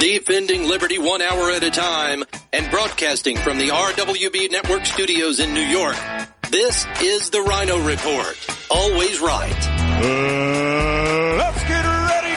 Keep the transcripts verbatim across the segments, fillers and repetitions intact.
Defending liberty one hour at a time and broadcasting from the R W B Network studios in New York. This is the Rhino Report. Always right. Uh, let's get ready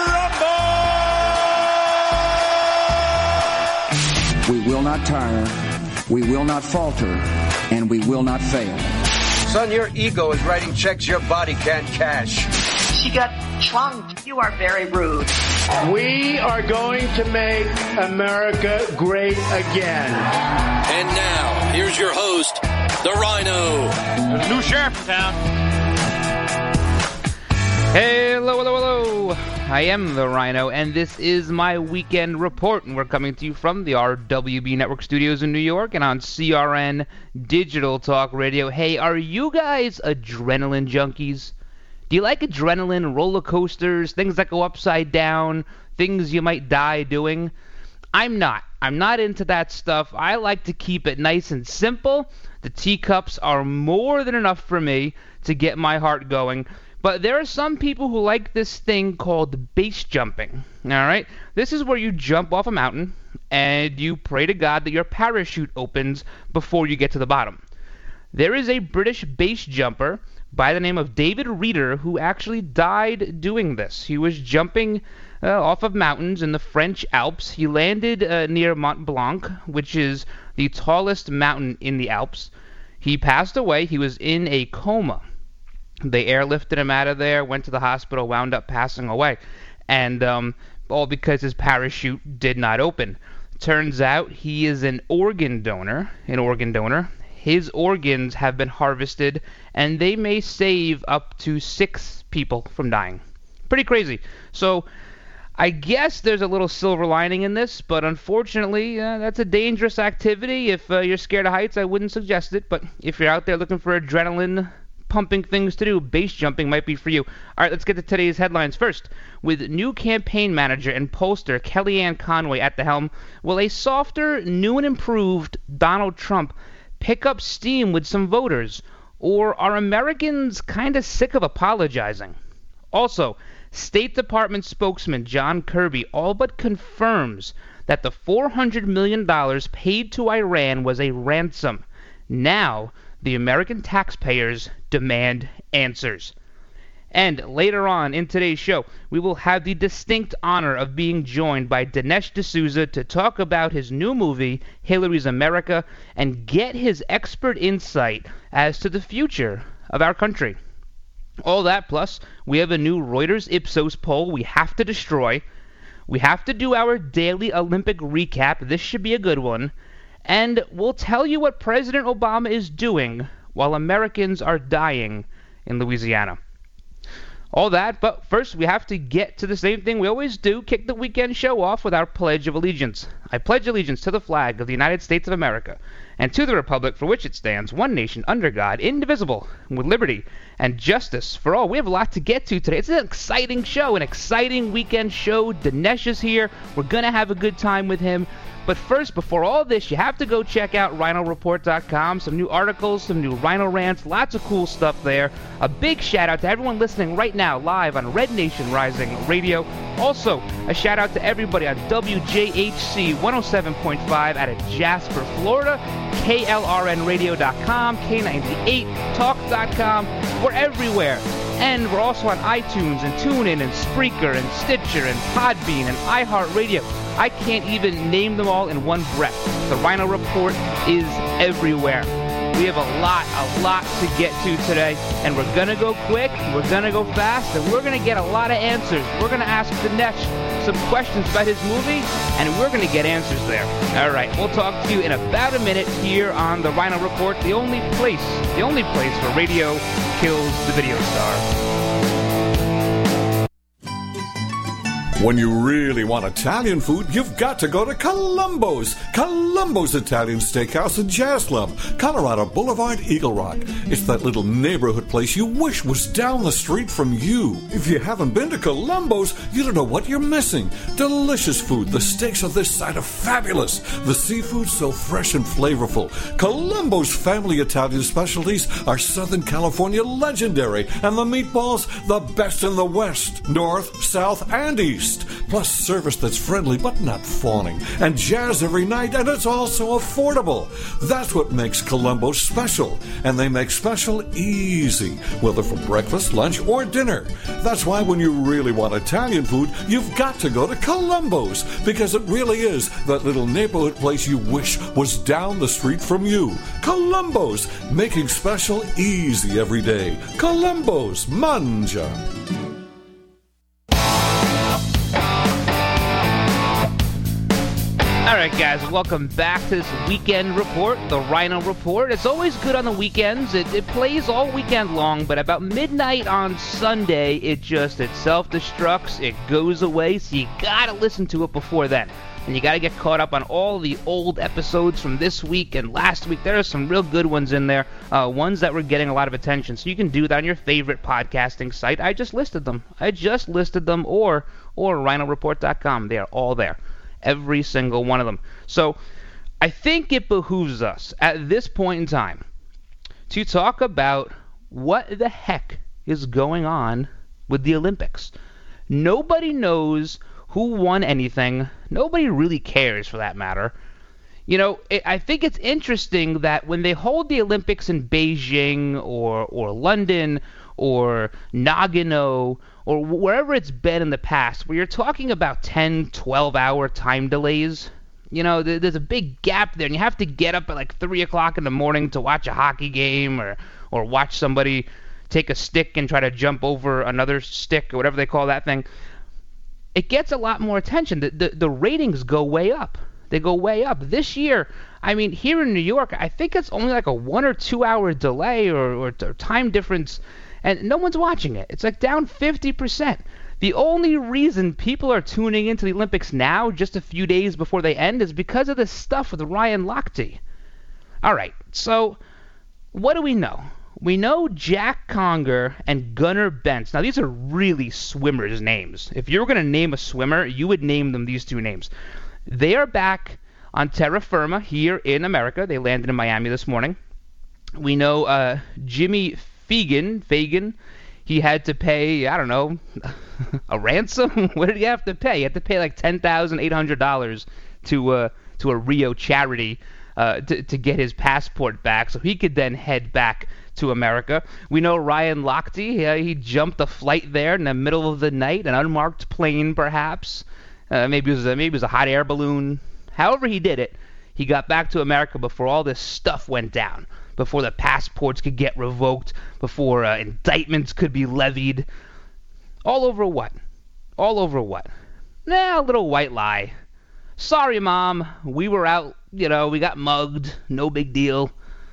to rumble! We will not tire, we will not falter, and we will not fail. Son, your ego is writing checks your body can't cash. She got trunked. You are very rude. We are going to make America great again. And now, here's your host, the Rhino. There's a new sheriff in town. Hello, hello, hello. I am the Rhino, and this is my weekend report. And we're coming to you from the R W B Network studios in New York and on C R N Digital Talk Radio. Hey, are you guys adrenaline junkies? Do you like adrenaline, roller coasters, things that go upside down, things you might die doing? I'm not. I'm not into that stuff. I like to keep it nice and simple. The teacups are more than enough for me to get my heart going. But there are some people who like this thing called base jumping. All right? This is where you jump off a mountain and you pray to God that your parachute opens before you get to the bottom. There is a British base jumper by the name of David Reeder, who actually died doing this. He was jumping uh, off of mountains in the French Alps. He landed uh, near Mont Blanc, which is the tallest mountain in the Alps. He passed away. He was in a coma. They airlifted him out of there, went to the hospital, wound up passing away. And um, all because his parachute did not open. Turns out he is an organ donor, an organ donor. His organs have been harvested, and they may save up to six people from dying. Pretty crazy. So I guess there's a little silver lining in this, but unfortunately, uh, that's a dangerous activity. If uh, you're scared of heights, I wouldn't suggest it. But if you're out there looking for adrenaline pumping things to do, base jumping might be for you. All right, let's get to today's headlines first. With new campaign manager and pollster Kellyanne Conway at the helm, will a softer, new and improved Donald Trump pick up steam with some voters? Or are Americans kind of sick of apologizing? Also, State Department spokesman John Kirby all but confirms that the four hundred million dollars paid to Iran was a ransom. Now, the American taxpayers demand answers. And later on in today's show, we will have the distinct honor of being joined by Dinesh D'Souza to talk about his new movie, Hillary's America, and get his expert insight as to the future of our country. All that plus, we have a new Reuters Ipsos poll we have to destroy. We have to do our daily Olympic recap. This should be a good one. And we'll tell you what President Obama is doing while Americans are dying in Louisiana. All that, but first we have to get to the same thing we always do, kick the weekend show off with our Pledge of Allegiance. I pledge allegiance to the flag of the United States of America, and to the republic for which it stands, one nation under God, indivisible, with liberty and justice for all. We have a lot to get to today. It's an exciting show, an exciting weekend show. Dinesh is here. We're going to have a good time with him. But first, before all this, you have to go check out Rhino Report dot com. Some new articles, some new Rhino rants, lots of cool stuff there. A big shout out to everyone listening right now live on Red Nation Rising Radio. Also, a shout out to everybody on W J H C one oh seven point five out of Jasper, Florida, K L R N radio dot com, K ninety-eight talk dot com. We're everywhere. And we're also on iTunes and TuneIn and Spreaker and Stitcher and Podbean and iHeartRadio. I can't even name them all in one breath. The Rhino Report is everywhere. We have a lot, a lot to get to today, and we're going to go quick, we're going to go fast, and we're going to get a lot of answers. We're going to ask Dinesh some questions about his movie, and we're going to get answers there. All right, we'll talk to you in about a minute here on the Rhino Report, the only place, the only place where radio kills the video star. When you really want Italian food, you've got to go to Columbo's. Columbo's Italian Steakhouse in Jaslam, Colorado Boulevard, Eagle Rock. It's that little neighborhood place you wish was down the street from you. If you haven't been to Columbo's, you don't know what you're missing. Delicious food. The steaks on this side are fabulous. The seafood so fresh and flavorful. Columbo's family Italian specialties are Southern California legendary, and the meatballs the best in the West, North, South, and East. taste, plus service that's friendly but not fawning, and jazz every night, and it's also affordable. That's what makes Columbo's special, and they make special easy, whether for breakfast, lunch, or dinner. That's why when you really want Italian food, you've got to go to Columbo's, because it really is that little neighborhood place you wish was down the street from you. Columbo's, making special easy every day. Columbo's, mangia. All right, guys, welcome back to this weekend report, the Rhino Report. It's always good on the weekends. It, it plays all weekend long, but about midnight on Sunday, it just, it self-destructs, it goes away, so you gotta listen to it before then. And you gotta get caught up on all the old episodes from this week and last week. There are some real good ones in there, uh, ones that were getting a lot of attention. So you can do that on your favorite podcasting site. I just listed them. I just listed them, or or rhino report dot com. They are all there. Every single one of them. So I think it behooves us at this point in time to talk about what the heck is going on with the Olympics. Nobody knows who won anything. Nobody really cares, for that matter. You know, it, I think it's interesting that when they hold the Olympics in Beijing or or London or Nagano or wherever it's been in the past, where you're talking about ten, twelve hour time delays, you know, th- there's a big gap there, and you have to get up at like three o'clock in the morning to watch a hockey game or, or watch somebody take a stick and try to jump over another stick or whatever they call that thing. It gets a lot more attention. The, the, the ratings go way up. They go way up. This year, I mean, here in New York, I think it's only like a one or two hour delay or, or, or time difference, and no one's watching it. It's like down fifty percent. The only reason people are tuning into the Olympics now, just a few days before they end, is because of this stuff with Ryan Lochte. All right, so what do we know? We know Jack Conger and Gunnar Bentz. Now, these are really swimmers' names. If you were going to name a swimmer, you would name them these two names. They are back on terra firma here in America. They landed in Miami this morning. We know uh, Jimmy Fagan, Fagan, he had to pay, I don't know, a ransom? What did he have to pay? He had to pay like ten thousand eight hundred dollars to, uh, to a Rio charity uh, to, to get his passport back so he could then head back to America. We know Ryan Lochte, uh, he jumped a flight there in the middle of the night, an unmarked plane perhaps. Uh, maybe it was a, maybe it was a hot air balloon. However he did it, he got back to America before all this stuff went down, before the passports could get revoked, before uh, indictments could be levied. All over what? All over what? Nah, a little white lie. Sorry, Mom, we were out, you know, we got mugged, no big deal.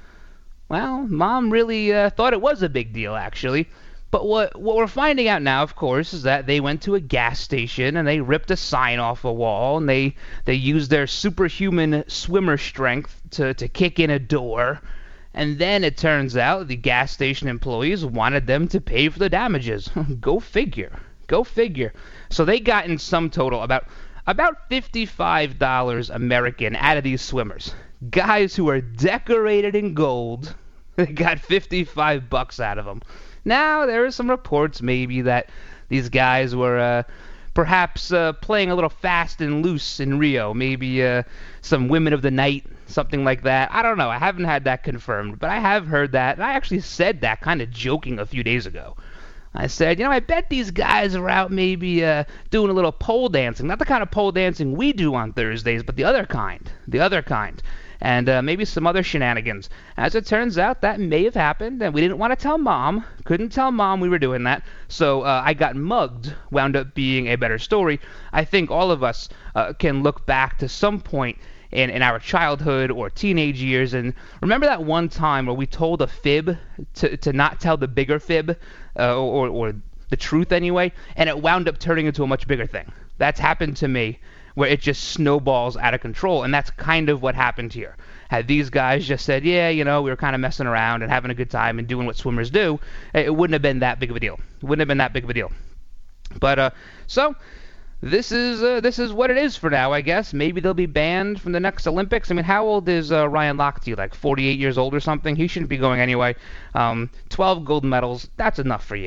Well, Mom really uh, thought it was a big deal, actually. But what what we're finding out now, of course, is that they went to a gas station and they ripped a sign off a wall, and they, they used their superhuman swimmer strength to, to kick in a door. And then it turns out the gas station employees wanted them to pay for the damages. Go figure. Go figure. So they got in sum total about about fifty-five dollars American out of these swimmers. Guys who are decorated in gold. They got fifty-five bucks out of them. Now, there are some reports maybe that these guys were uh, perhaps uh, playing a little fast and loose in Rio. Maybe uh, some women of the night, something like that. I don't know. I haven't had that confirmed, but I have heard that. And I actually said that kind of joking a few days ago. I said, you know, I bet these guys are out maybe uh, doing a little pole dancing. Not the kind of pole dancing we do on Thursdays, but the other kind. The other kind. And uh, maybe some other shenanigans. As it turns out, that may have happened, and we didn't want to tell Mom. Couldn't tell Mom we were doing that. So uh, I got mugged wound up being a better story. I think all of us uh, can look back to some point in, in our childhood or teenage years and remember that one time where we told a fib to, to not tell the bigger fib, uh, or, or the truth anyway, and it wound up turning into a much bigger thing. That's happened to me, where it just snowballs out of control, and that's kind of what happened here. Had these guys just said, yeah, you know, we were kind of messing around and having a good time and doing what swimmers do, it wouldn't have been that big of a deal. It wouldn't have been that big of a deal. But, uh, so, this is uh, this is what it is for now, I guess. Maybe they'll be banned from the next Olympics. I mean, how old is uh, Ryan Lochte? Like forty-eight years old or something? He shouldn't be going anyway. Um, twelve gold medals, that's enough for you.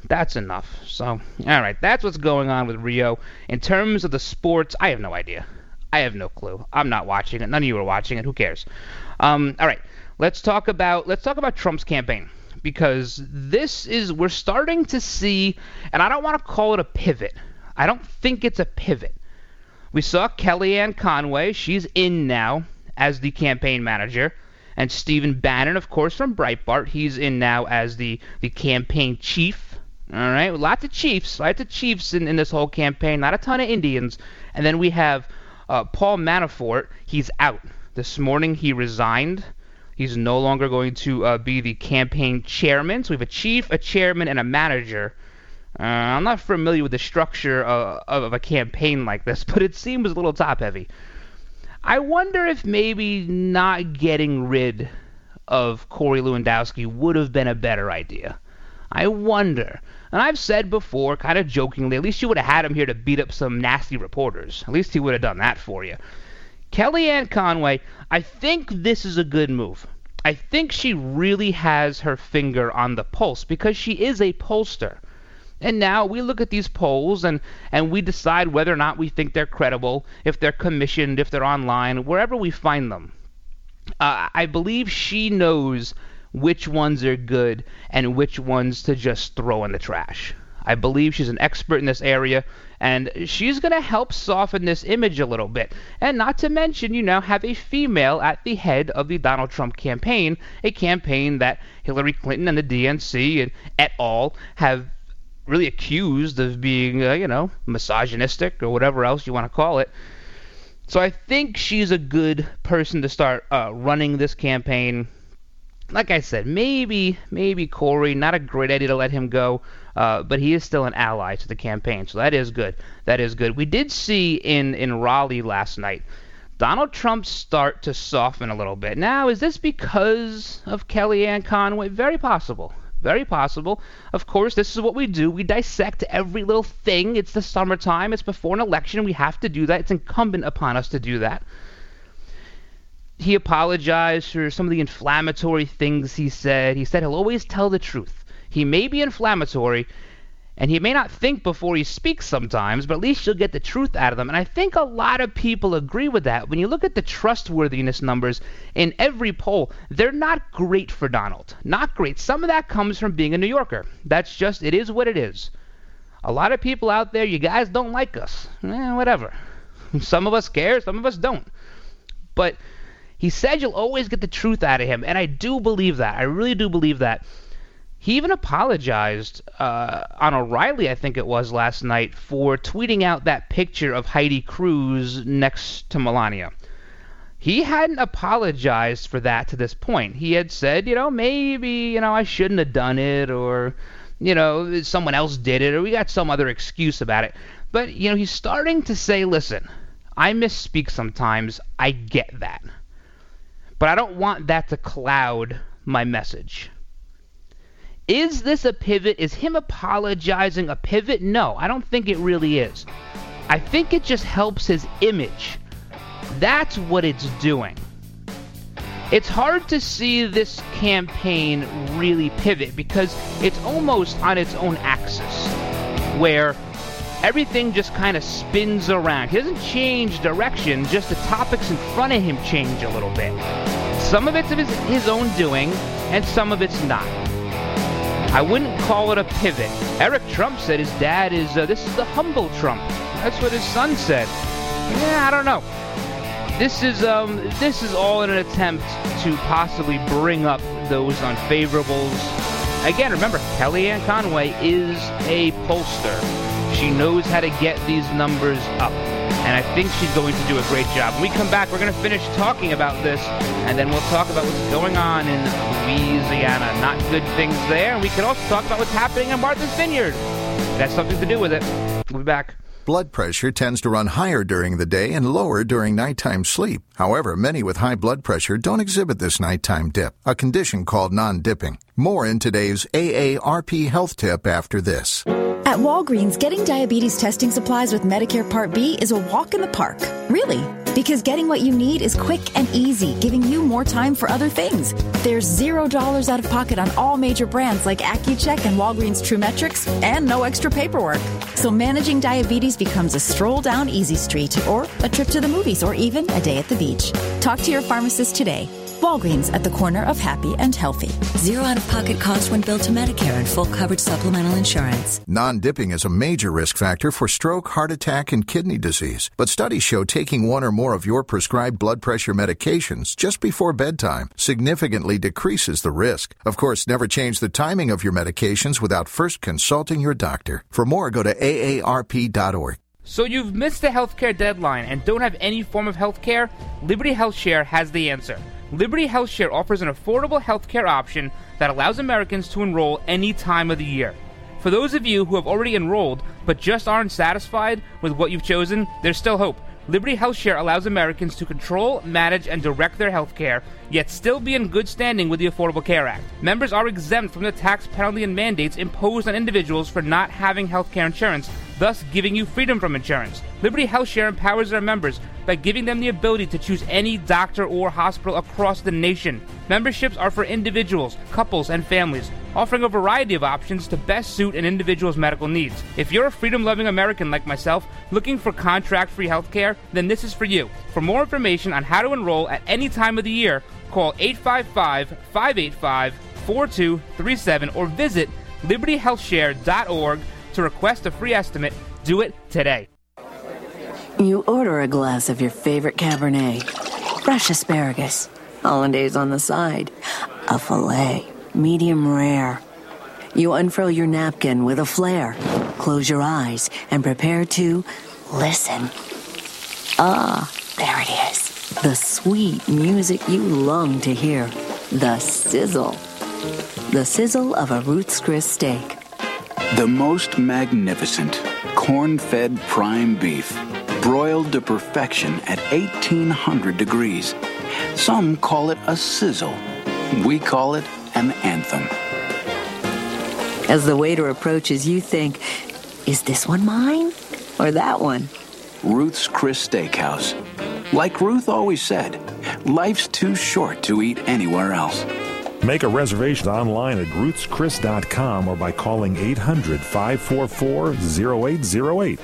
That's enough. So, all right, that's what's going on with Rio. In terms of the sports, I have no idea. I have no clue. I'm not watching it. None of you are watching it. Who cares? Um, all right, let's talk about let's talk about Trump's campaign, because this is we're starting to see, and I don't want to call it a pivot. I don't think it's a pivot. We saw Kellyanne Conway. She's in now as the campaign manager. And Stephen Bannon, of course, from Breitbart. He's in now as the, the campaign chief. All right, lots of chiefs, lots of chiefs in, in this whole campaign. Not a ton of Indians. And then we have uh, Paul Manafort. He's out. This morning he resigned. He's no longer going to uh, be the campaign chairman. So we have a chief, a chairman, and a manager. Uh, I'm not familiar with the structure uh, of, of a campaign like this, but it seems a little top-heavy. I wonder if maybe not getting rid of Corey Lewandowski would have been a better idea. I wonder. And I've said before, kind of jokingly, at least you would have had him here to beat up some nasty reporters. At least he would have done that for you. Kellyanne Conway, I think this is a good move. I think she really has her finger on the pulse because she is a pollster. And now we look at these polls and, and we decide whether or not we think they're credible, if they're commissioned, if they're online, wherever we find them. Uh, I believe she knows which ones are good and which ones to just throw in the trash. I believe she's an expert in this area, and she's going to help soften this image a little bit. And not to mention, you know, have a female at the head of the Donald Trump campaign, a campaign that Hillary Clinton and the D N C and et al. Have really accused of being, uh, you know, misogynistic or whatever else you want to call it. So I think she's a good person to start uh, running this campaign. Like I said, maybe, maybe Corey, not a great idea to let him go, uh, but he is still an ally to the campaign, so that is good. That is good. We did see in, in Raleigh last night, Donald Trump start to soften a little bit. Now, is this because of Kellyanne Conway? Very possible. Very possible. Of course, this is what we do. We dissect every little thing. It's the summertime. It's before an election. We have to do that. It's incumbent upon us to do that. He apologized for some of the inflammatory things he said. He said he'll always tell the truth. He may be inflammatory, and he may not think before he speaks sometimes, but at least you'll get the truth out of them. And I think a lot of people agree with that. When you look at the trustworthiness numbers in every poll, they're not great for Donald. Not great. Some of that comes from being a New Yorker. That's just, it is what it is. A lot of people out there, you guys don't like us. Eh, whatever. Some of us care, some of us don't. But he said you'll always get the truth out of him, and I do believe that. I really do believe that. He even apologized uh, on O'Reilly, I think it was, last night for tweeting out that picture of Heidi Cruz next to Melania. He hadn't apologized for that to this point. He had said, you know, maybe, you know, I shouldn't have done it, or, you know, someone else did it, or we got some other excuse about it. But, you know, he's starting to say, listen, I misspeak sometimes. I get that. But I don't want that to cloud my message. Is this a pivot? Is him apologizing a pivot? No, I don't think it really is. I think it just helps his image. That's what it's doing. It's hard to see this campaign really pivot because it's almost on its own axis, where everything just kind of spins around. He doesn't change direction, just the topics in front of him change a little bit. Some of it's of his, his own doing, and some of it's not. I wouldn't call it a pivot. Eric Trump said his dad is, uh, this is the humble Trump. That's what his son said. Yeah, I don't know. This is, um, this is all in an attempt to possibly bring up those unfavorables. Again, remember, Kellyanne Conway is a pollster. She knows how to get these numbers up. And I think she's going to do a great job. When we come back, we're going to finish talking about this, and then we'll talk about what's going on in Louisiana. Not good things there. And we can also talk about what's happening in Martha's Vineyard. That's something to do with it. We'll be back. Blood pressure tends to run higher during the day and lower during nighttime sleep. However, many with high blood pressure don't exhibit this nighttime dip, a condition called non-dipping. More in today's A A R P health tip after this. At Walgreens, getting diabetes testing supplies with Medicare Part B is a walk in the park. Really. Because getting what you need is quick and easy, giving you more time for other things. There's zero dollars out of pocket on all major brands like Accu-Check and Walgreens TrueMetrics, and no extra paperwork. So managing diabetes becomes a stroll down Easy Street, or a trip to the movies, or even a day at the beach. Talk to your pharmacist today. Walgreens, at the corner of happy and healthy. Zero out-of-pocket cost when billed to Medicare and full coverage supplemental insurance. Non-dipping is a major risk factor for stroke, heart attack, and kidney disease. But studies show taking one or more of your prescribed blood pressure medications just before bedtime significantly decreases the risk. Of course, never change the timing of your medications without first consulting your doctor. For more, go to A A R P dot org. So you've missed the healthcare deadline and don't have any form of healthcare? Liberty HealthShare has the answer. Liberty HealthShare offers an affordable healthcare option that allows Americans to enroll any time of the year. For those of you who have already enrolled but just aren't satisfied with what you've chosen, there's still hope. Liberty HealthShare allows Americans to control, manage, and direct their health care, yet still be in good standing with the Affordable Care Act. Members are exempt from the tax penalty and mandates imposed on individuals for not having health care insurance, thus giving you freedom from insurance. Liberty HealthShare empowers their members by giving them the ability to choose any doctor or hospital across the nation. Memberships are for individuals, couples, and families, offering a variety of options to best suit an individual's medical needs. If you're a freedom-loving American like myself, looking for contract-free health care, then this is for you. For more information on how to enroll at any time of the year, call eight five five, five eight five, four two three seven or visit liberty health share dot org to request a free estimate. Do it today. You order a glass of your favorite Cabernet, fresh asparagus, hollandaise on the side, a filet, medium rare. You unfurl your napkin with a flair, close your eyes, and prepare to listen. Ah, there it is. The sweet music you long to hear. The sizzle. The sizzle of a Ruth's Chris steak. The most magnificent corn-fed prime beef, broiled to perfection at eighteen hundred degrees. Some call it a sizzle. We call it an anthem. As the waiter approaches, you think, is this one mine or that one? Ruth's Chris Steakhouse. Like Ruth always said, life's too short to eat anywhere else. Make a reservation online at ruths chris dot com or by calling eight hundred, five four four, zero eight zero eight.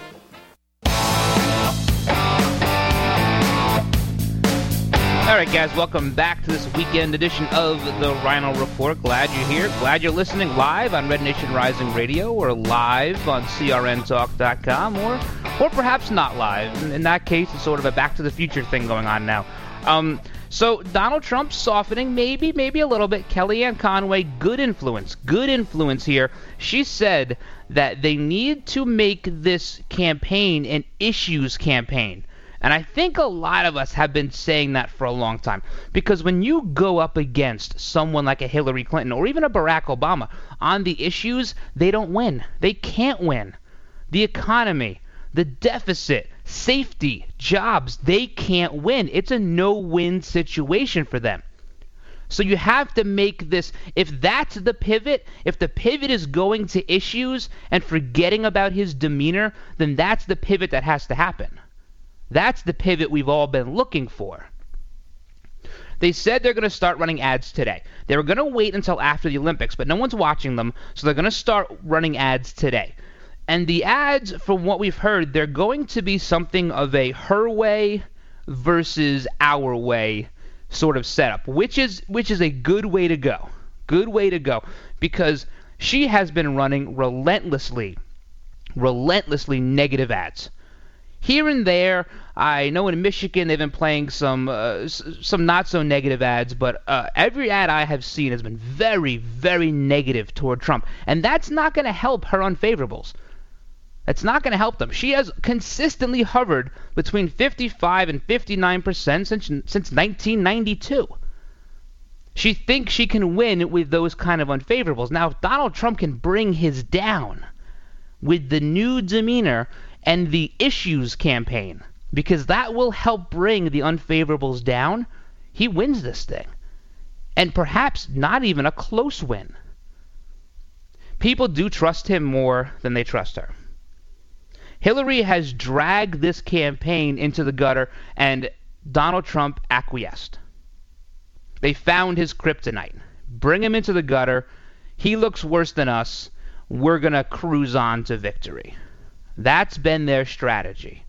All right, guys, welcome back to this weekend edition of the Rhino Report. Glad you're here. Glad you're listening live on Red Nation Rising Radio or live on C R N talk dot com or or perhaps not live. In that case, it's sort of a Back to the Future thing going on now. Um, so Donald Trump softening, maybe, maybe a little bit. Kellyanne Conway, good influence, good influence here. She said that they need to make this campaign an issues campaign. And I think a lot of us have been saying that for a long time. Because when you go up against someone like a Hillary Clinton or even a Barack Obama on the issues, they don't win. They can't win. The economy, the deficit, safety, jobs, they can't win. It's a no-win situation for them. So you have to make this, if that's the pivot, if the pivot is going to issues and forgetting about his demeanor, then that's the pivot that has to happen. That's the pivot we've all been looking for. They said they're going to start running ads today. They were going to wait until after the Olympics, but no one's watching them, so they're going to start running ads today. And the ads, from what we've heard, they're going to be something of a her way versus our way sort of setup, which is which is a good way to go. Good way to go, because she has been running relentlessly, relentlessly negative ads. Here and there, I know in Michigan they've been playing some uh, some not so negative ads, but uh, every ad I have seen has been very, very negative toward Trump, and that's not going to help her unfavorables. That's not going to help them. She has consistently hovered between fifty-five and fifty-nine percent since since nineteen ninety-two. She thinks she can win with those kind of unfavorables. Now, if Donald Trump can bring his down with the new demeanor and the issues campaign, because that will help bring the unfavorables down, he wins this thing. And perhaps not even a close win. People do trust him more than they trust her. Hillary has dragged this campaign into the gutter, and Donald Trump acquiesced. They found his kryptonite. Bring him into the gutter. He looks worse than us. We're going to cruise on to victory. That's been their strategy.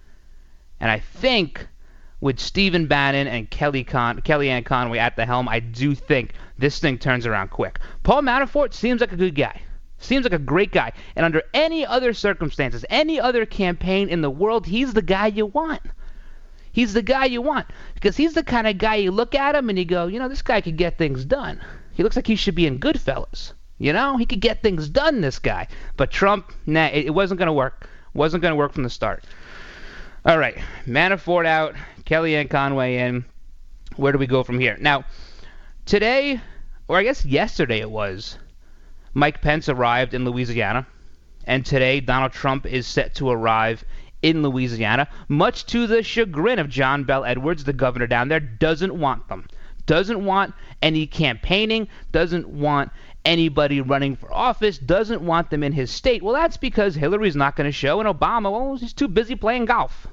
And I think with Stephen Bannon and Kelly Con- Kellyanne Conway at the helm, I do think this thing turns around quick. Paul Manafort seems like a good guy. Seems like a great guy. And under any other circumstances, any other campaign in the world, he's the guy you want. He's the guy you want. Because he's the kind of guy you look at him and you go, you know, this guy could get things done. He looks like he should be in Goodfellas. You know, he could get things done, this guy. But Trump, nah, it, it wasn't going to work. Wasn't going to work from the start. All right, Manafort out, Kellyanne Conway in. Where do we go from here? Now, today, or I guess yesterday it was, Mike Pence arrived in Louisiana. And today, Donald Trump is set to arrive in Louisiana, much to the chagrin of John Bel Edwards, the governor down there. Doesn't want them. Doesn't want any campaigning. Doesn't want anybody running for office. Doesn't want them in his state. Well, that's because Hillary's not going to show, and Obama, well, he's too busy playing golf.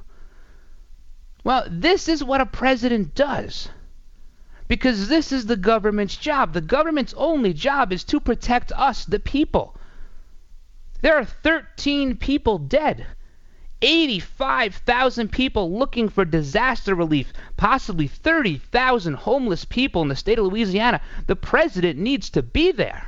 Well, this is what a president does. Because this is the government's job. The government's only job is to protect us, the people. There are thirteen people dead. eighty-five thousand people looking for disaster relief. Possibly thirty thousand homeless people in the state of Louisiana. The president needs to be there.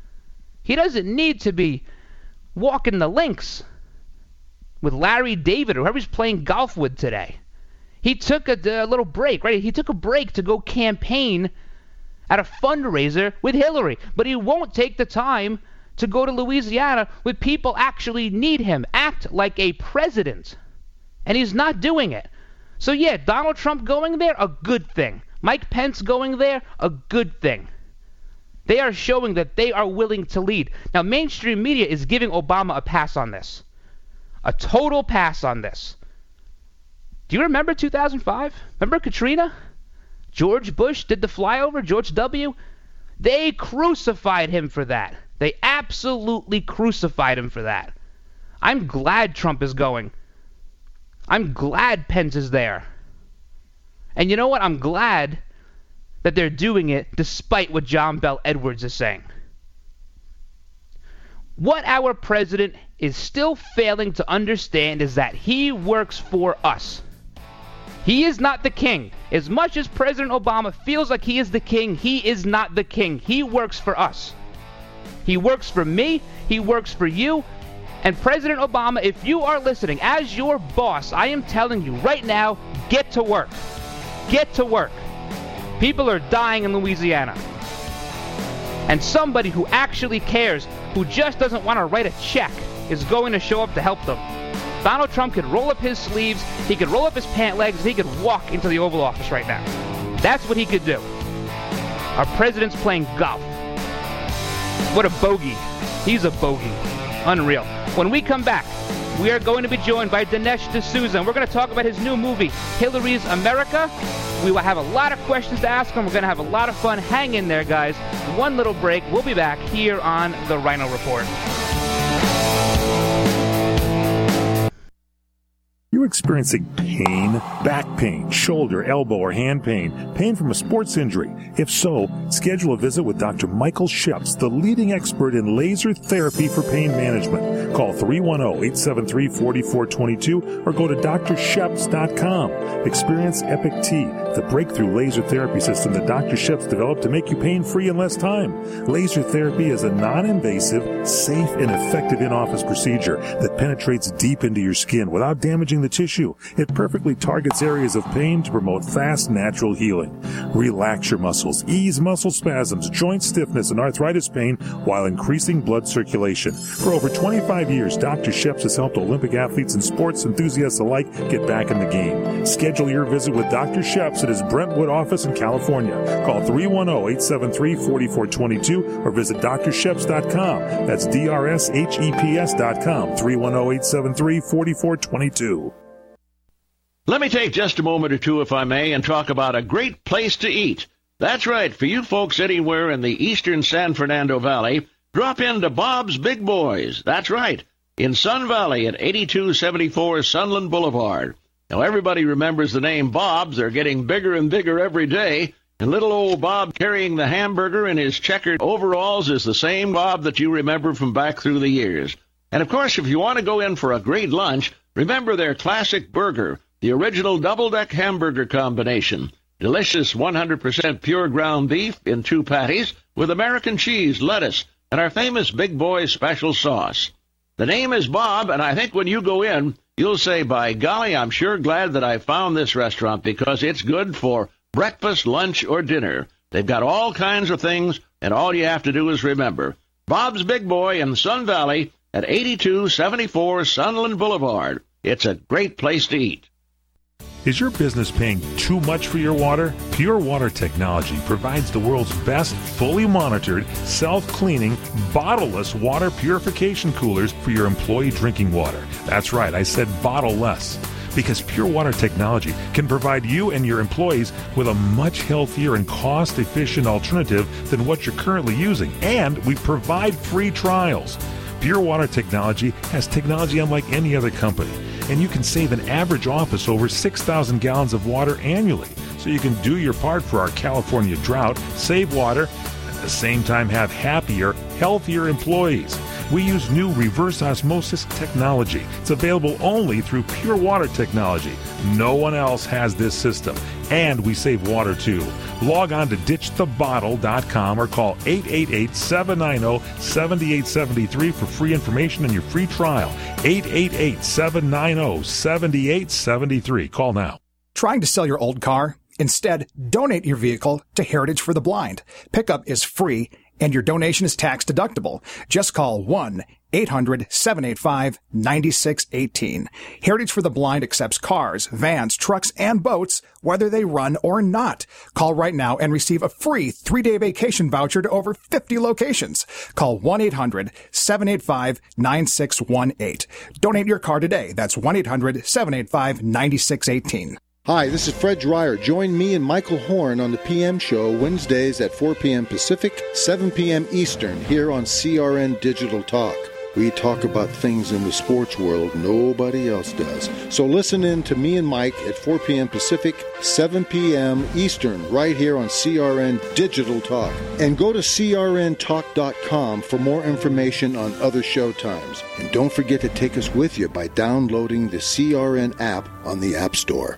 He doesn't need to be walking the links with Larry David or whoever he's playing golf with today. He took a, a little break, right? He took a break to go campaign at a fundraiser with Hillary. But he won't take the time to go to Louisiana with people actually need him. Act like a president. And he's not doing it. So yeah, Donald Trump going there, a good thing. Mike Pence going there, a good thing. They are showing that they are willing to lead. Now, mainstream media is giving Obama a pass on this. A total pass on this. Do you remember two thousand five? Remember Katrina? George Bush did the flyover, George W. They crucified him for that. They absolutely crucified him for that. I'm glad Trump is going. I'm glad Pence is there. And you know what? I'm glad that they're doing it despite what John Bel Edwards is saying. What our president is still failing to understand is that he works for us. He is not the king. As much as President Obama feels like he is the king, he is not the king. He works for us. He works for me. He works for you. And President Obama, if you are listening, as your boss, I am telling you right now, get to work. Get to work. People are dying in Louisiana. And somebody who actually cares, who just doesn't want to write a check, is going to show up to help them. Donald Trump could roll up his sleeves, he could roll up his pant legs, and he could walk into the Oval Office right now. That's what he could do. Our president's playing golf. What a bogey. He's a bogey. Unreal. When we come back, we are going to be joined by Dinesh D'Souza, and we're going to talk about his new movie, Hillary's America. We will have a lot of questions to ask him. We're going to have a lot of fun. Hang in there, guys. One little break. We'll be back here on The Rhino Report. You experiencing pain, back pain, shoulder, elbow, or hand pain, pain from a sports injury? If so, schedule a visit with Doctor Michael Sheps, the leading expert in laser therapy for pain management. Call three one zero, eight seven three, four four two two or go to D R sheps dot com. Experience Epic T, the breakthrough laser therapy system that Doctor Sheps developed to make you pain-free in less time. Laser therapy is a non-invasive, safe, and effective in-office procedure that penetrates deep into your skin without damaging the tissue. It perfectly targets areas of pain to promote fast, natural healing. Relax your muscles, ease muscle spasms, joint stiffness, and arthritis pain while increasing blood circulation. For over twenty-five years, Doctor Sheps has helped Olympic athletes and sports enthusiasts alike get back in the game. Schedule your visit with Doctor Sheps at his Brentwood office in California. Call three one zero, eight seven three, four four two two or visit D R sheps dot com. That's D R S H E P S dot com, three one zero, eight seven three, four four two two. Let me take just a moment or two, if I may, and talk about a great place to eat. That's right, for you folks anywhere in the eastern San Fernando Valley, drop into Bob's Big Boys. That's right, in Sun Valley at eighty-two seventy-four Sunland Boulevard. Now, everybody remembers the name Bob's. They're getting bigger and bigger every day. And little old Bob carrying the hamburger in his checkered overalls is the same Bob that you remember from back through the years. And, of course, if you want to go in for a great lunch, remember their classic burger, the original double-deck hamburger combination. Delicious one hundred percent pure ground beef in two patties with American cheese, lettuce, and our famous Big Boy special sauce. The name is Bob, and I think when you go in, you'll say, by golly, I'm sure glad that I found this restaurant because it's good for breakfast, lunch, or dinner. They've got all kinds of things, and all you have to do is remember. Bob's Big Boy in Sun Valley at eighty-two seventy-four Sunland Boulevard. It's a great place to eat. Is your business paying too much for your water? Pure Water Technology provides the world's best fully monitored, self-cleaning, bottle-less water purification coolers for your employee drinking water. That's right, I said bottle-less. Because Pure Water Technology can provide you and your employees with a much healthier and cost-efficient alternative than what you're currently using. And we provide free trials. Pure Water Technology has technology unlike any other company. And you can save an average office over six thousand gallons of water annually. So you can do your part for our California drought, save water, and at the same time have happier, healthier employees. We use new reverse osmosis technology. It's available only through Pure Water Technology. No one else has this system. And we save water too. Log on to ditch the bottle dot com or call eight eight eight, seven nine zero, seven eight seven three for free information and your free trial. eight eight eight, seven nine zero, seven eight seven three. Call now. Trying to sell your old car? Instead, donate your vehicle to Heritage for the Blind. Pickup is free and your donation is tax deductible. Just call one eight hundred, seven eight five, nine six one eight. Heritage for the Blind accepts cars, vans, trucks, and boats, whether they run or not. Call right now and receive a free three-day vacation voucher to over fifty locations. Call one eight hundred, seven eight five, nine six one eight. Donate your car today. That's one eight hundred, seven eight five, nine six one eight. Hi, this is Fred Dreyer. Join me and Michael Horn on the P M Show Wednesdays at four p.m. Pacific, seven p.m. Eastern, here on C R N Digital Talk. We talk about things in the sports world nobody else does. So listen in to me and Mike at four p.m. Pacific, seven p.m. Eastern, right here on C R N Digital Talk. And go to C R N talk dot com for more information on other show times. And don't forget to take us with you by downloading the C R N app on the App Store.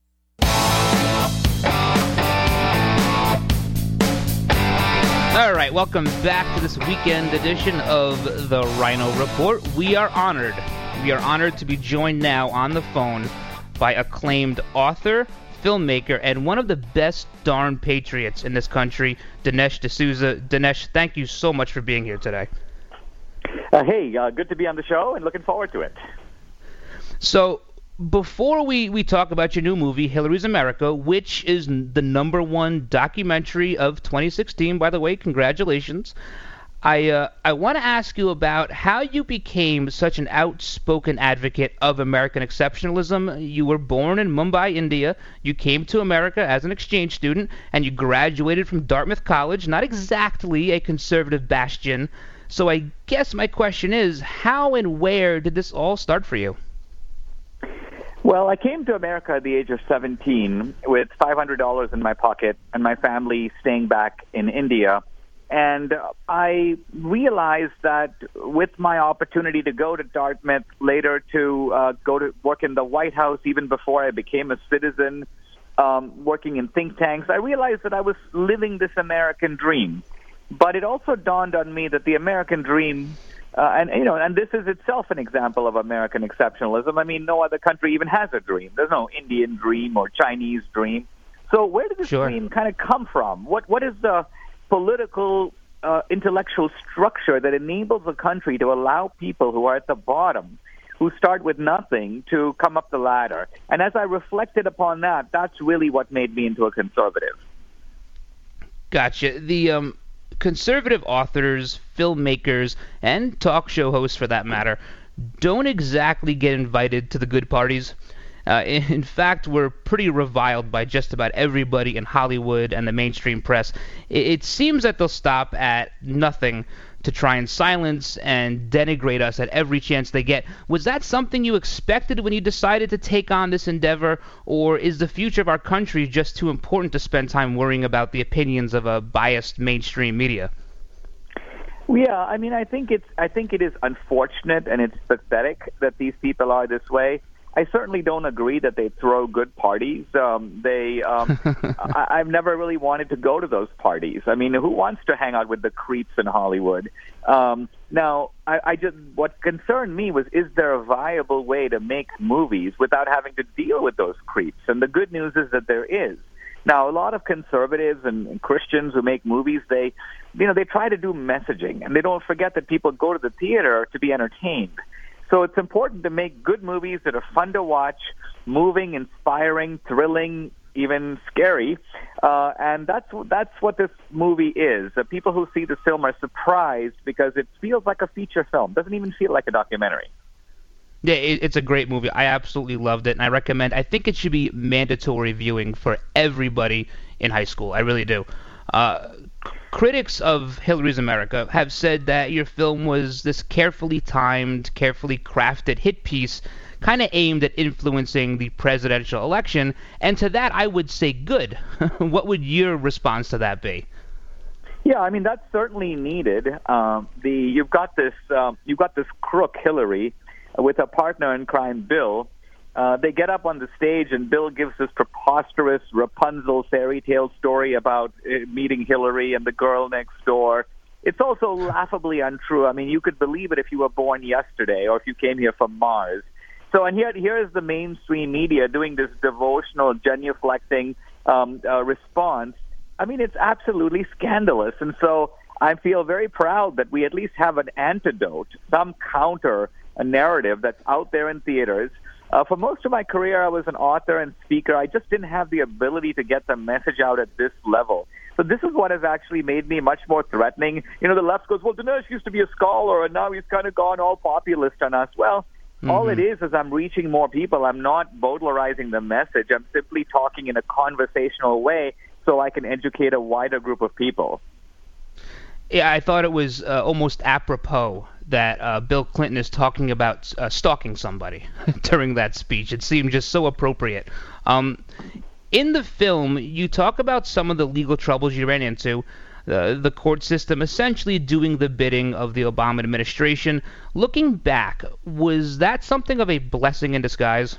All right, welcome back to this weekend edition of the Rhino Report. We are honored. We are honored to be joined now on the phone by acclaimed author, filmmaker, and one of the best darn patriots in this country, Dinesh D'Souza. Dinesh, thank you so much for being here today. Uh, hey, uh, good to be on the show and looking forward to it. So, before we, we talk about your new movie, Hillary's America, which is the number one documentary of twenty sixteen, by the way, congratulations, I uh, I want to ask you about how you became such an outspoken advocate of American exceptionalism. You were born in Mumbai, India. You came to America as an exchange student, and you graduated from Dartmouth College, not exactly a conservative bastion. So I guess my question is, how and where did this all start for you? Well, I came to America at the age of seventeen with five hundred dollars in my pocket and my family staying back in India. And I realized that with my opportunity to go to Dartmouth, later to uh, go to work in the White House, even before I became a citizen, um, working in think tanks, I realized that I was living this American dream. But it also dawned on me that the American dream Uh, and, you know, and this is itself an example of American exceptionalism. I mean, no other country even has a dream. There's no Indian dream or Chinese dream. So where did this Sure. dream kind of come from? What What is the political, uh, intellectual structure that enables a country to allow people who are at the bottom, who start with nothing, to come up the ladder? And as I reflected upon that, that's really what made me into a conservative. Gotcha. The um, conservative authors, filmmakers, and talk show hosts, for that matter, don't exactly get invited to the good parties. Uh, in fact, we're pretty reviled by just about everybody in Hollywood and the mainstream press. It, it seems that they'll stop at nothing to try and silence and denigrate us at every chance they get. Was that something you expected when you decided to take on this endeavor, or is the future of our country just too important to spend time worrying about the opinions of a biased mainstream media? Yeah, I mean, I think it's I think it is unfortunate and it's pathetic that these people are this way. I certainly don't agree that they throw good parties. Um, they, um, I, I've never really wanted to go to those parties. I mean, who wants to hang out with the creeps in Hollywood? Um, now, I, I just what concerned me was: is there a viable way to make movies without having to deal with those creeps? And the good news is that there is. Now, a lot of conservatives and Christians who make movies, they, you know, they try to do messaging, and they don't forget that people go to the theater to be entertained. So it's important to make good movies that are fun to watch, moving, inspiring, thrilling, even scary. Uh, and that's that's what this movie is. Uh, people who see this film are surprised because it feels like a feature film. It doesn't even feel like a documentary. Yeah, it, it's a great movie. I absolutely loved it, and I recommend. I think it should be mandatory viewing for everybody in high school. I really do. Uh, critics of Hillary's America have said that your film was this carefully timed, carefully crafted hit piece, kind of aimed at influencing the presidential election, and to that I would say good. What would your response to that be? Yeah, I mean that's certainly needed. Um, the you've got this um, you've got this crook Hillary with a partner in crime, Bill. Uh, they get up on the stage, and Bill gives this preposterous Rapunzel fairy tale story about uh, meeting Hillary and the girl next door. It's also laughably untrue. I mean, you could believe it if you were born yesterday or if you came here from Mars. So, and here, here is the mainstream media doing this devotional, genuflecting um, uh, response. I mean, it's absolutely scandalous. And so I feel very proud that we at least have an antidote, some counter a narrative that's out there in theaters. Uh, for most of my career, I was an author and speaker. I just didn't have the ability to get the message out at this level. So this is what has actually made me much more threatening. You know, the left goes, well, Dinesh used to be a scholar, and now he's kind of gone all populist on us. Well, mm-hmm. all it is is I'm reaching more people. I'm not Baudelarizing the message. I'm simply talking in a conversational way so I can educate a wider group of people. Yeah, I thought it was uh, almost apropos that uh, Bill Clinton is talking about uh, stalking somebody during that speech. It seemed just so appropriate. Um, in the film, you talk about some of the legal troubles you ran into, uh, the court system essentially doing the bidding of the Obama administration. Looking back, was that something of a blessing in disguise?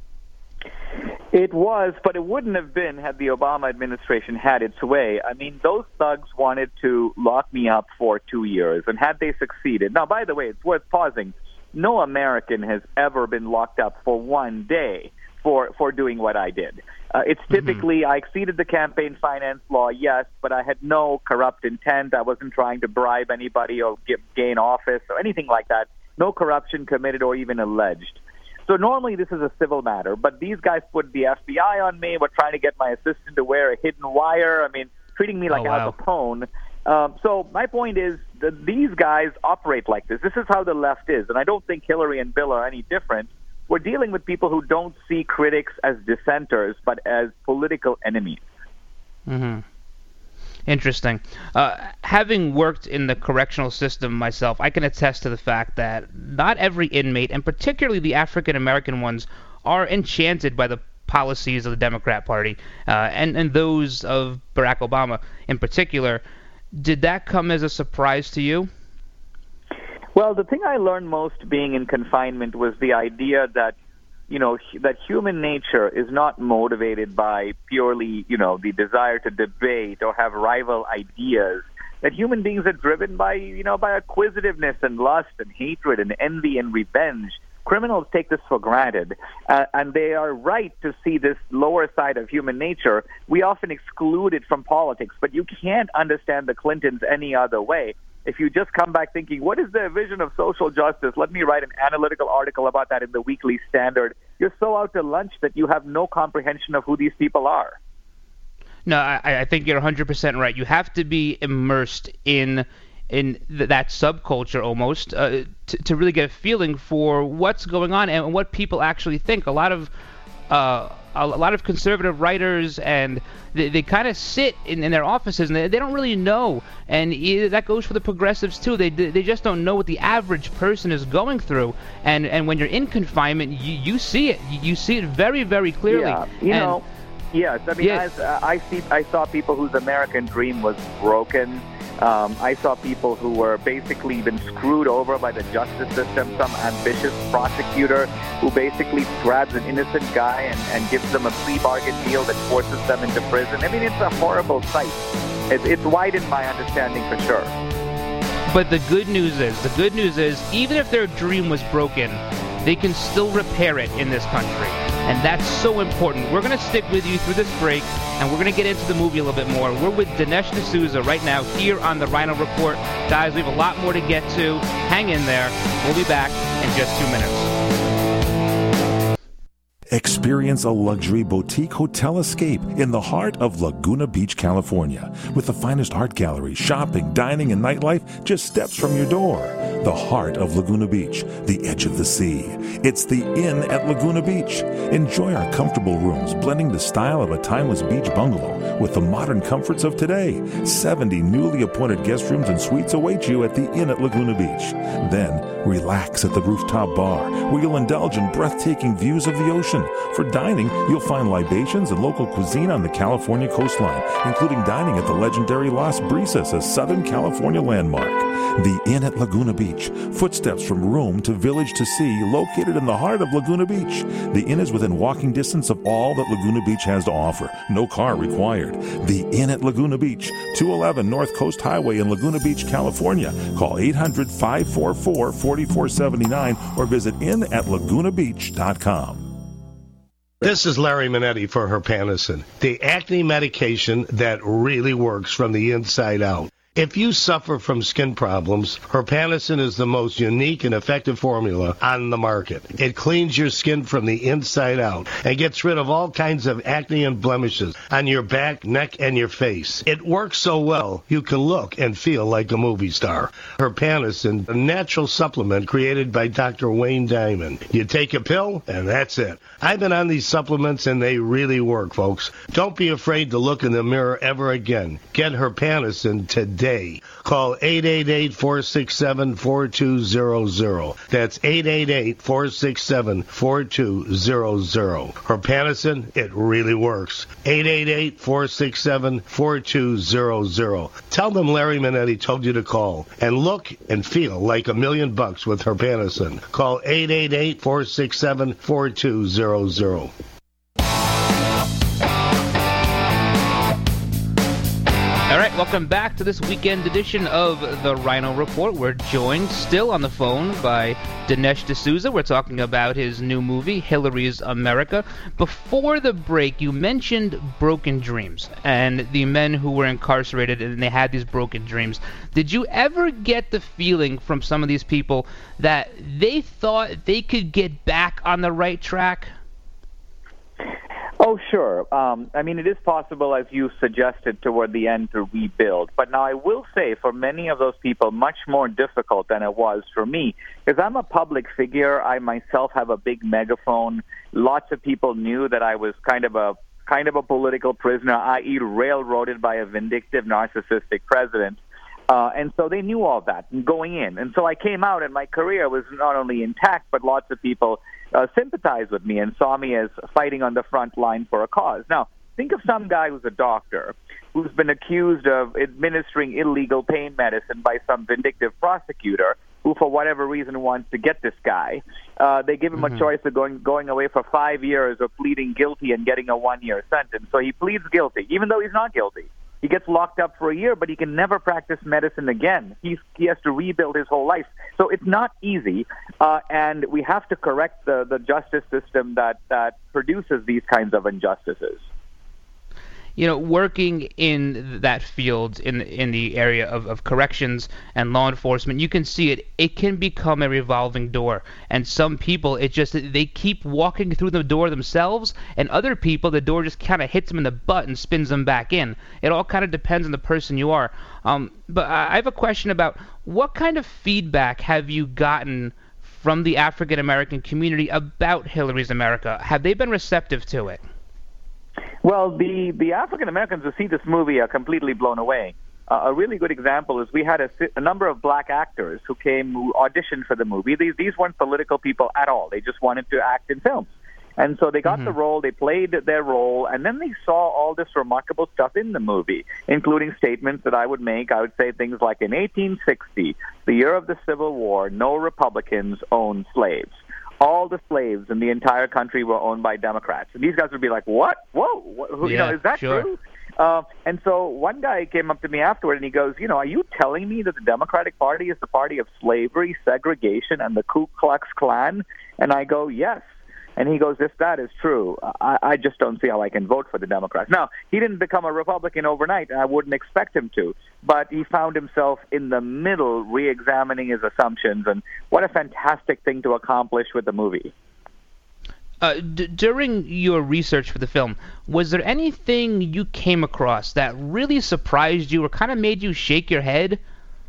It was, but it wouldn't have been had the Obama administration had its way. I mean, those thugs wanted to lock me up for two years, and had they succeeded... Now, by the way, it's worth pausing. No American has ever been locked up for one day for, for doing what I did. Uh, it's typically, mm-hmm. I exceeded the campaign finance law, yes, but I had no corrupt intent. I wasn't trying to bribe anybody or get, gain office or anything like that. No corruption committed or even alleged. So normally this is a civil matter, but these guys put the F B I on me, were trying to get my assistant to wear a hidden wire, I mean, treating me like oh, wow. Al Capone. Um, so my point is that these guys operate like this. This is how the left is, and I don't think Hillary and Bill are any different. We're dealing with people who don't see critics as dissenters, but as political enemies. Mm-hmm. Interesting. Uh, having worked in the correctional system myself, I can attest to the fact that not every inmate, and particularly the African-American ones, are enchanted by the policies of the Democrat Party, uh, and, and those of Barack Obama in particular. Did that come as a surprise to you? Well, the thing I learned most being in confinement was the idea that you know, that human nature is not motivated by purely, you know, the desire to debate or have rival ideas. That human beings are driven by, you know, by acquisitiveness and lust and hatred and envy and revenge. Criminals take this for granted, uh, and they are right to see this lower side of human nature. We often exclude it from politics, but you can't understand the Clintons any other way. If you just come back thinking, what is their vision of social justice? Let me write an analytical article about that in the Weekly Standard. You're so out to lunch that you have no comprehension of who these people are. No, I, I think you're one hundred percent right. You have to be immersed in in th- that subculture almost uh, to, to really get a feeling for what's going on and what people actually think. A lot of uh, a, a lot of conservative writers, and they, they kind of sit in, in their offices, and they, they don't really know. And either, that goes for the progressives too. They they just don't know what the average person is going through. And and when you're in confinement, you, you see it. You, you see it very, very clearly. Yeah, you and, know. Yes, I mean, yes. As, uh, I see. I saw people whose American dream was broken. Um, I saw people who were basically been screwed over by the justice system, some ambitious prosecutor who basically grabs an innocent guy and, and gives them a plea bargain deal that forces them into prison. I mean, it's a horrible sight. It, it's widened my understanding for sure. But the good news is, the good news is, even if their dream was broken, they can still repair it in this country. And that's so important. We're going to stick with you through this break, and we're going to get into the movie a little bit more. We're with Dinesh D'Souza right now here on the Rhino Report. Guys, we have a lot more to get to. Hang in there. We'll be back in just two minutes. Experience a luxury boutique hotel escape in the heart of Laguna Beach, California, with the finest art gallery, shopping, dining, and nightlife just steps from your door. The heart of Laguna Beach, the edge of the sea. It's the Inn at Laguna Beach. Enjoy our comfortable rooms, blending the style of a timeless beach bungalow with the modern comforts of today. seventy newly appointed guest rooms and suites await you at the Inn at Laguna Beach. Then, relax at the rooftop bar, where you'll indulge in breathtaking views of the ocean. For dining, you'll find libations and local cuisine on the California coastline, including dining at the legendary Las Brisas, a Southern California landmark. The Inn at Laguna Beach, footsteps from room to village to sea, located in the heart of Laguna Beach. The Inn is within walking distance of all that Laguna Beach has to offer. No car required. The Inn at Laguna Beach, two eleven North Coast Highway in Laguna Beach, California. Call eight hundred, five four four, four four seven nine or visit inn at laguna beach dot com. This is Larry Minetti for Herpanasin, the acne medication that really works from the inside out. If you suffer from skin problems, Herpanasin is the most unique and effective formula on the market. It cleans your skin from the inside out and gets rid of all kinds of acne and blemishes on your back, neck, and your face. It works so well, you can look and feel like a movie star. Herpanasin, a natural supplement created by Doctor Wayne Diamond. You take a pill, and that's it. I've been on these supplements, and they really work, folks. Don't be afraid to look in the mirror ever again. Get Herpanasin today. Call eight eight eight, four six seven, four two zero zero. That's eight eight eight, four six seven, four two zero zero. Herpanasin, it really works. eight eight eight, four six seven, four two zero zero. Tell them Larry Minetti told you to call and look and feel like a million bucks with Herpanasin. Call eight eight eight, four six seven, four two zero zero. All right, welcome back to this weekend edition of the Rhino Report. We're joined still on the phone by Dinesh D'Souza. We're talking about his new movie, Hillary's America. Before the break, you mentioned broken dreams and the men who were incarcerated and they had these broken dreams. Did you ever get the feeling from some of these people that they thought they could get back on the right track? Oh, sure. Um, I mean, it is possible, as you suggested, toward the end to rebuild. But now I will say, for many of those people, much more difficult than it was for me. Because I'm a public figure. I myself have a big megaphone. Lots of people knew that I was kind of a kind of a political prisoner, that is railroaded by a vindictive, narcissistic president. Uh, and so they knew all that going in. And so I came out, and my career was not only intact, but lots of people uh, sympathized with me and saw me as fighting on the front line for a cause. Now, think of some guy who's a doctor who's been accused of administering illegal pain medicine by some vindictive prosecutor who, for whatever reason, wants to get this guy. Uh, they give him mm-hmm. a choice of going going away for five years or pleading guilty and getting a one-year sentence. So he pleads guilty, even though he's not guilty. He gets locked up for a year, but he can never practice medicine again. He's, he has to rebuild his whole life. So it's not easy, uh, and we have to correct the, the justice system that, that produces these kinds of injustices. You know, working in that field, in in the area of, of corrections and law enforcement, you can see it. It can become a revolving door. And some people, it just, they keep walking through the door themselves, and other people, the door just kind of hits them in the butt and spins them back in. It all kind of depends on the person you are. Um, but I have a question about what kind of feedback have you gotten from the African-American community about Hillary's America? Have they been receptive to it? Well, the, the African Americans who see this movie are completely blown away. Uh, a really good example is we had a, a number of black actors who came, who auditioned for the movie. These, these weren't political people at all. They just wanted to act in films. And so they got mm-hmm. the role, they played their role, and then they saw all this remarkable stuff in the movie, including statements that I would make. I would say things like, in eighteen sixty, the year of the Civil War, no Republicans owned slaves. All the slaves in the entire country were owned by Democrats. And these guys would be like, what? Whoa, what? You yeah, know, is that sure. true? Uh, and so one guy came up to me afterward and he goes, you know, are you telling me that the Democratic Party is the party of slavery, segregation, and the Ku Klux Klan? And I go, yes. And he goes, if that is true, I, I just don't see how I can vote for the Democrats. Now, he didn't become a Republican overnight, and I wouldn't expect him to. But he found himself in the middle re-examining his assumptions, and what a fantastic thing to accomplish with the movie. Uh, d- during your research for the film, was there anything you came across that really surprised you or kind of made you shake your head?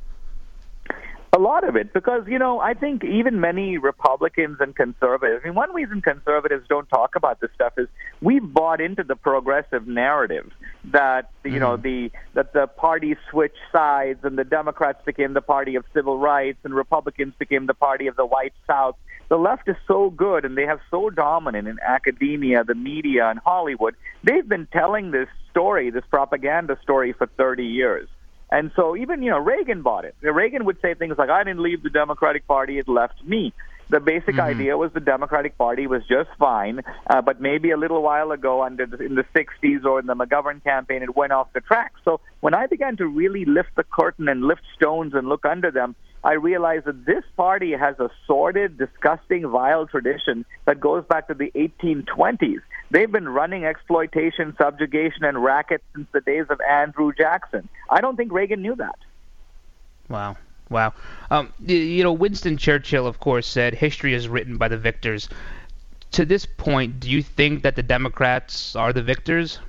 A lot of it, because, you know, I think even many Republicans and conservatives, I mean, one reason conservatives don't talk about this stuff is we've bought into the progressive narrative that, you mm-hmm. know, the that the parties switched sides and the Democrats became the party of civil rights and Republicans became the party of the white South. The left is so good and they have so dominant in academia, the media, and Hollywood. They've been telling this story, this propaganda story, for thirty years. And so even, you know, Reagan bought it. Reagan would say things like, I didn't leave the Democratic Party, it left me. The basic mm-hmm. idea was the Democratic Party was just fine, uh, but maybe a little while ago under the, in the sixties or in the McGovern campaign, it went off the track. So when I began to really lift the curtain and lift stones and look under them, I realized that this party has a sordid, disgusting, vile tradition that goes back to the eighteen twenties. They've been running exploitation, subjugation, and racket since the days of Andrew Jackson. I don't think Reagan knew that. Wow. Wow. Um, you know, Winston Churchill, of course, said history is written by the victors. To this point, do you think that the Democrats are the victors?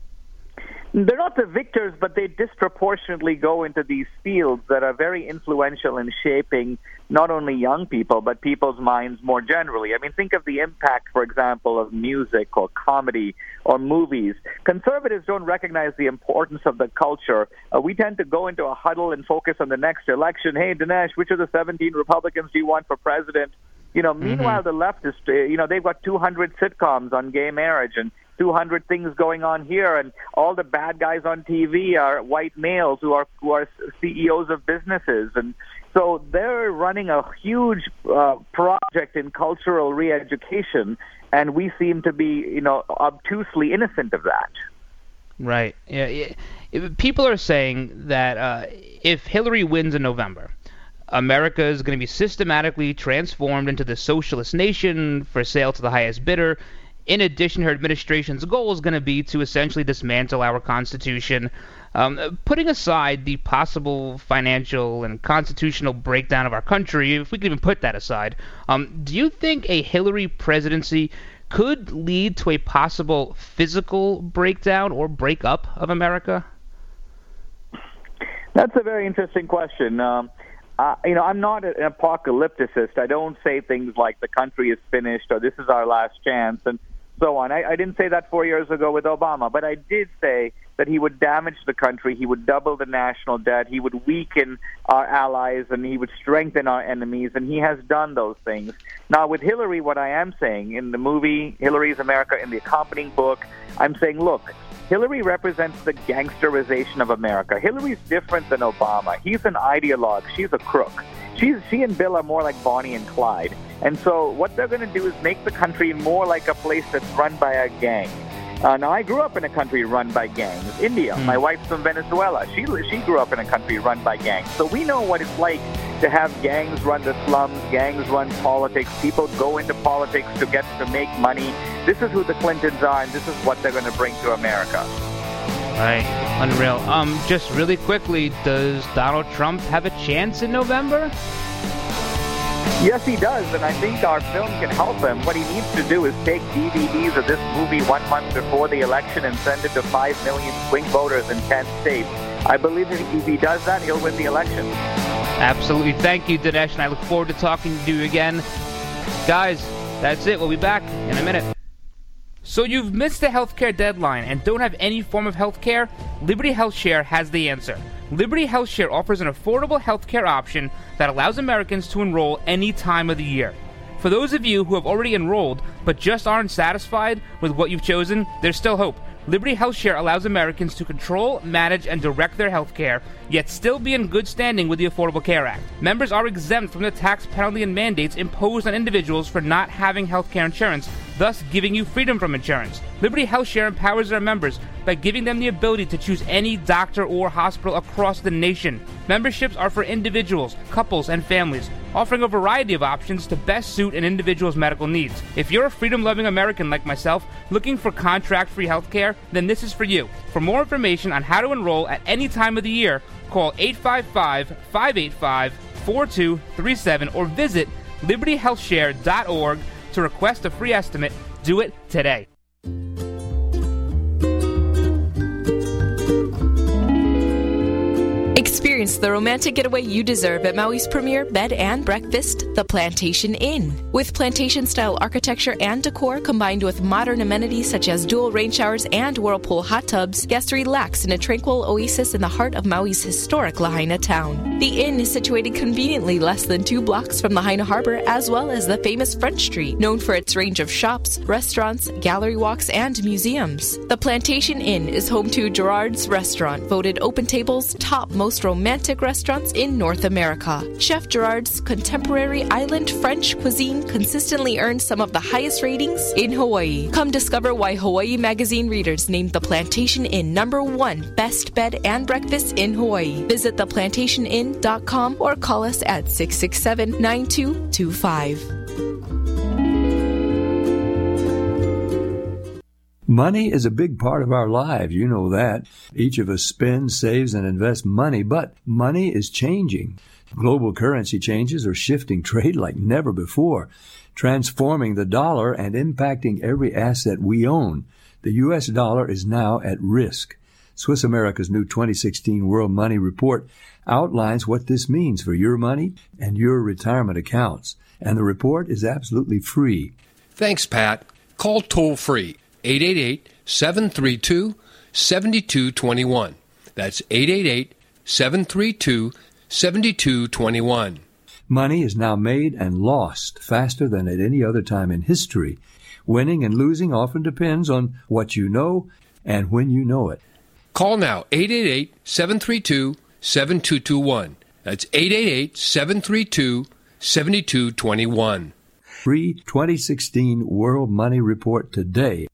They're not the victors, but they disproportionately go into these fields that are very influential in shaping not only young people, but people's minds more generally. I mean, think of the impact, for example, of music or comedy or movies. Conservatives don't recognize the importance of the culture. Uh, we tend to go into a huddle and focus on the next election. Hey, Dinesh, which of the seventeen Republicans do you want for president? You know, meanwhile, mm-hmm. the left is, you know, they've got two hundred sitcoms on gay marriage and two hundred things going on here, and all the bad guys on T V are white males who are who are C E Os of businesses, and so they're running a huge uh, project in cultural re-education, and we seem to be, you know, obtusely innocent of that. Right. Yeah. yeah. People are saying that uh, if Hillary wins in November, America is going to be systematically transformed into the socialist nation for sale to the highest bidder. In addition, her administration's goal is going to be to essentially dismantle our Constitution. Um, putting aside the possible financial and constitutional breakdown of our country, if we could even put that aside, um, do you think a Hillary presidency could lead to a possible physical breakdown or breakup of America? That's a very interesting question. Um, Uh, you know, I'm not an apocalypticist. I don't say things like the country is finished or this is our last chance and so on. I, I didn't say that four years ago with Obama, but I did say that he would damage the country, he would double the national debt, he would weaken our allies, and he would strengthen our enemies, and he has done those things. Now, with Hillary, what I am saying in the movie Hillary's America, in the accompanying book, I'm saying, look, Hillary represents the gangsterization of America. Hillary's different than Obama. He's an ideologue. She's a crook. She's, she and Bill are more like Bonnie and Clyde. And so what they're going to do is make the country more like a place that's run by a gang. Uh, now, I grew up in a country run by gangs. India. Mm. My wife's from Venezuela. She she grew up in a country run by gangs. So we know what it's like to have gangs run the slums, gangs run politics. People go into politics to get to make money. This is who the Clintons are, and this is what they're going to bring to America. Right. Unreal. Um, just really quickly, does Donald Trump have a chance in November? Yes, he does, and I think our film can help him. What he needs to do is take D V Ds of this movie one month before the election and send it to five million swing voters in ten states. I believe that if he does that, he'll win the election. Absolutely. Thank you, Dinesh, and I look forward to talking to you again. Guys, that's it. We'll be back in a minute. So you've missed the healthcare deadline and don't have any form of healthcare? Liberty HealthShare has the answer. Liberty HealthShare offers an affordable healthcare option that allows Americans to enroll any time of the year. For those of you who have already enrolled but just aren't satisfied with what you've chosen, there's still hope. Liberty HealthShare allows Americans to control, manage, and direct their health care, yet still be in good standing with the Affordable Care Act. Members are exempt from the tax penalty and mandates imposed on individuals for not having health care insurance, thus giving you freedom from insurance. Liberty HealthShare empowers their members by giving them the ability to choose any doctor or hospital across the nation. Memberships are for individuals, couples, and families, offering a variety of options to best suit an individual's medical needs. If you're a freedom-loving American like myself, looking for contract-free health care, then this is for you. For more information on how to enroll at any time of the year, call eight five five, five eight five, four two three seven or visit liberty health share dot org to request a free estimate. Do it today. Experience the romantic getaway you deserve at Maui's premier bed and breakfast, The Plantation Inn. With plantation-style architecture and decor combined with modern amenities such as dual rain showers and whirlpool hot tubs, guests relax in a tranquil oasis in the heart of Maui's historic Lahaina town. The inn is situated conveniently less than two blocks from Lahaina Harbor, as well as the famous Front Street, known for its range of shops, restaurants, gallery walks, and museums. The Plantation Inn is home to Gerard's Restaurant, voted Open Table's top most romantic restaurants in North America. Chef Gerard's contemporary island French cuisine consistently earns some of the highest ratings in Hawaii. Come discover why Hawaii Magazine readers named the Plantation Inn number one best bed and breakfast in Hawaii. Visit the plantation inn dot com or call us at six six seven, nine two two five. Money is a big part of our lives, you know that. Each of us spends, saves, and invests money, but money is changing. Global currency changes are shifting trade like never before, transforming the dollar and impacting every asset we own. The U S dollar is now at risk. Swiss America's new twenty sixteen World Money Report outlines what this means for your money and your retirement accounts, and the report is absolutely free. Thanks, Pat. Call toll-free. eight eight eight, seven three two, seven two two one. That's eight eight eight, seven three two, seven two two one. Money is now made and lost faster than at any other time in history. Winning and losing often depends on what you know and when you know it. Call now, eight eight eight, seven three two, seven two two one. That's eight eight eight, seven three two, seven two two one. Free twenty sixteen World Money Report today.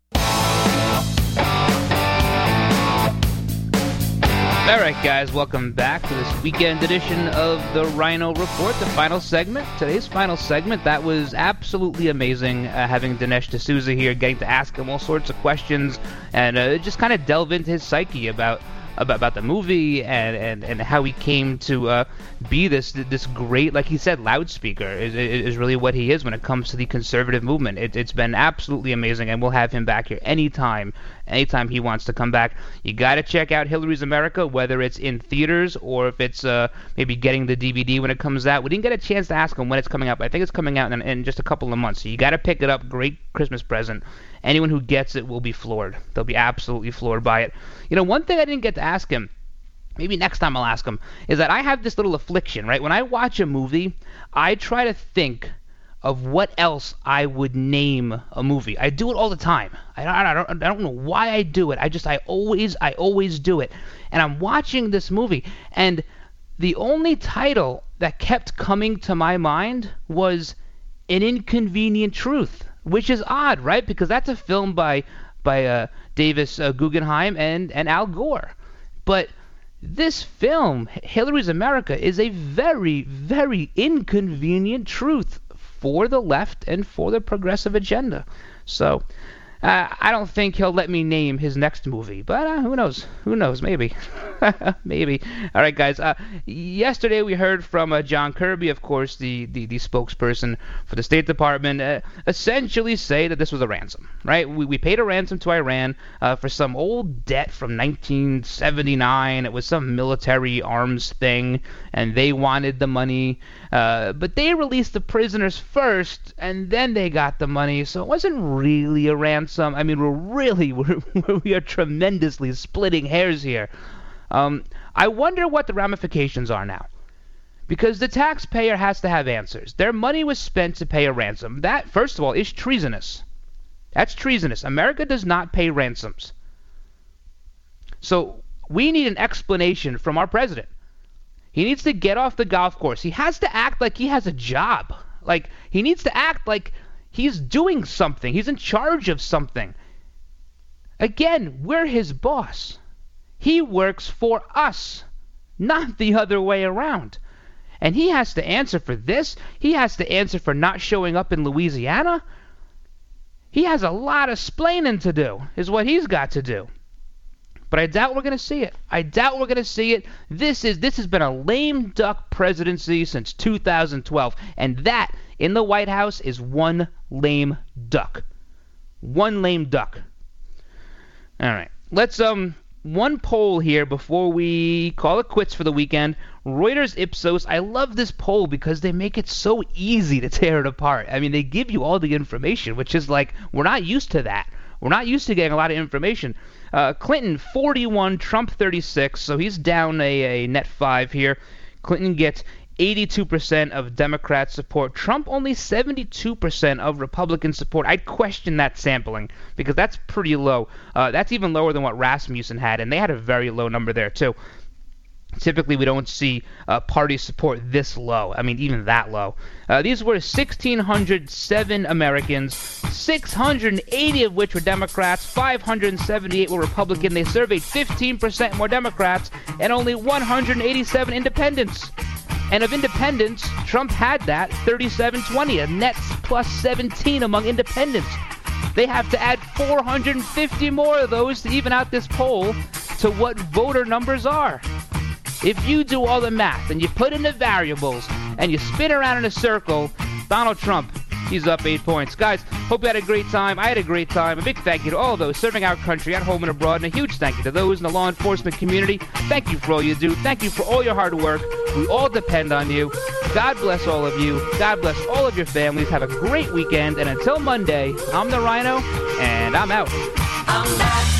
All right, guys, welcome back to this weekend edition of the Rhino Report, the final segment. Today's final segment, that was absolutely amazing, uh, having Dinesh D'Souza here, getting to ask him all sorts of questions, and uh, just kind of delve into his psyche about about, about the movie and, and, and how he came to uh, be this this great, like he said, loudspeaker is, is really what he is when it comes to the conservative movement. It, it's been absolutely amazing, and we'll have him back here anytime. Anytime he wants to come back. You got to check out Hillary's America, whether it's in theaters or if it's uh, maybe getting the D V D when it comes out. We didn't get a chance to ask him when it's coming out, but I think it's coming out in, in just a couple of months. So you got to pick it up. Great Christmas present. Anyone who gets it will be floored. They'll be absolutely floored by it. You know, one thing I didn't get to ask him, maybe next time I'll ask him, is that I have this little affliction, right? When I watch a movie, I try to think of what else I would name a movie. I do it all the time. I don't, I don't, I don't know why I do it. I just, I always, I always do it. And I'm watching this movie, and the only title that kept coming to my mind was An Inconvenient Truth, which is odd, right? Because that's a film by by uh, Davis uh, Guggenheim and, and Al Gore. But this film, Hillary's America, is a very, very inconvenient truth for the left and for the progressive agenda. So uh, I don't think he'll let me name his next movie, but uh, who knows? Who knows? Maybe. Maybe. All right, guys. Uh, yesterday we heard from uh, John Kirby, of course, the, the, the spokesperson for the State Department, uh, essentially say that this was a ransom, right? We, we paid a ransom to Iran uh, for some old debt from nineteen seventy-nine. It was some military arms thing, and they wanted the money. Uh, but they released the prisoners first, and then they got the money, so it wasn't really a ransom. ransom. I mean, we're really, we're, we are tremendously splitting hairs here. Um, I wonder what the ramifications are now. Because the taxpayer has to have answers. Their money was spent to pay a ransom. That, first of all, is treasonous. That's treasonous. America does not pay ransoms. So we need an explanation from our president. He needs to get off the golf course. He has to act like he has a job. Like, he needs to act like he's doing something. He's in charge of something. Again, we're his boss. He works for us, not the other way around. And he has to answer for this. He has to answer for not showing up in Louisiana. He has a lot of splaining to do, is what he's got to do. But I doubt we're going to see it. I doubt we're going to see it. This is this has been a lame duck presidency since two thousand twelve. And that, in the White House, is one lame duck. One lame duck. All right. Let's, um... one poll here before we call it quits for the weekend. Reuters Ipsos. I love this poll because they make it so easy to tear it apart. I mean, they give you all the information, which is like, we're not used to that. We're not used to getting a lot of information. Uh, Clinton, forty-one, Trump, thirty-six, so he's down a, a net five here. Clinton gets eighty-two percent of Democrat support. Trump only seventy-two percent of Republican support. I'd question that sampling because that's pretty low. Uh, that's even lower than what Rasmussen had, and they had a very low number there too. Typically, we don't see uh, party support this low. I mean, even that low. Uh, these were one thousand six hundred seven Americans, six hundred eighty of which were Democrats, five hundred seventy-eight were Republican. They surveyed fifteen percent more Democrats and only one hundred eighty-seven independents. And of independents, Trump had that thirty-seven twenty, a net plus seventeen among independents. They have to add four hundred fifty more of those to even out this poll to what voter numbers are. If you do all the math and you put in the variables and you spin around in a circle, Donald Trump, he's up eight points. Guys, hope you had a great time. I had a great time. A big thank you to all those serving our country at home and abroad, and a huge thank you to those in the law enforcement community. Thank you for all you do. Thank you for all your hard work. We all depend on you. God bless all of you. God bless all of your families. Have a great weekend, and until Monday, I'm the Rhino, and I'm out. I'm back.